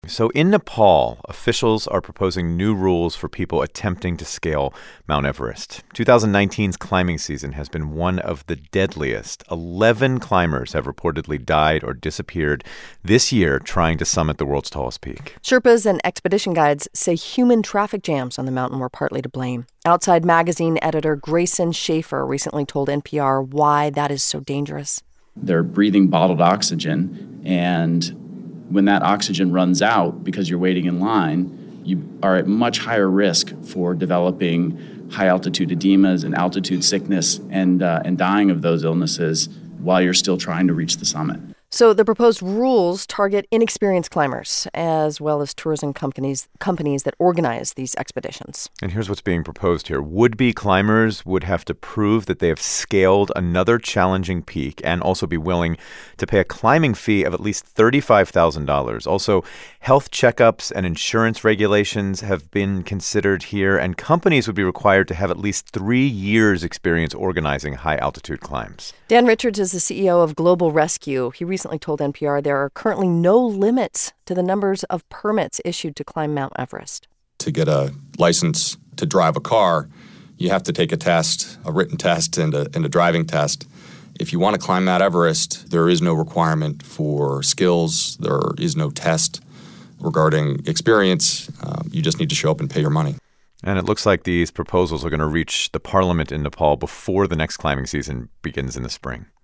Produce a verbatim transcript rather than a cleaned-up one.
So in Nepal, officials are proposing new rules for people attempting to scale Mount Everest. twenty nineteen's climbing season has been one of the deadliest. eleven climbers have reportedly died or disappeared this year trying to summit the world's tallest peak. Sherpas and expedition guides say human traffic jams on the mountain were partly to blame. Outside Magazine editor Grayson Schaefer recently told N P R why that is so dangerous. They're breathing bottled oxygen, and when that oxygen runs out because you're waiting in line, you are at much higher risk for developing high-altitude edemas and altitude sickness and uh, and dying of those illnesses while you're still trying to reach the summit. So the proposed rules target inexperienced climbers as well as tourism companies companies that organize these expeditions. And here's what's being proposed here. Would-be climbers would have to prove that they have scaled another challenging peak and also be willing to pay a climbing fee of at least thirty-five thousand dollars. Also, health checkups and insurance regulations have been considered here, and companies would be required to have at least three years' experience organizing high-altitude climbs. Dan Richards is the C E O of Global Rescue. He recently told N P R there are currently no limits to the numbers of permits issued to climb Mount Everest. To get a license to drive a car, you have to take a test, a written test and a, and a driving test. If you want to climb Mount Everest, there is no requirement for skills. There is no test regarding experience. Um, you just need to show up and pay your money. And it looks like these proposals are going to reach the parliament in Nepal before the next climbing season begins in the spring.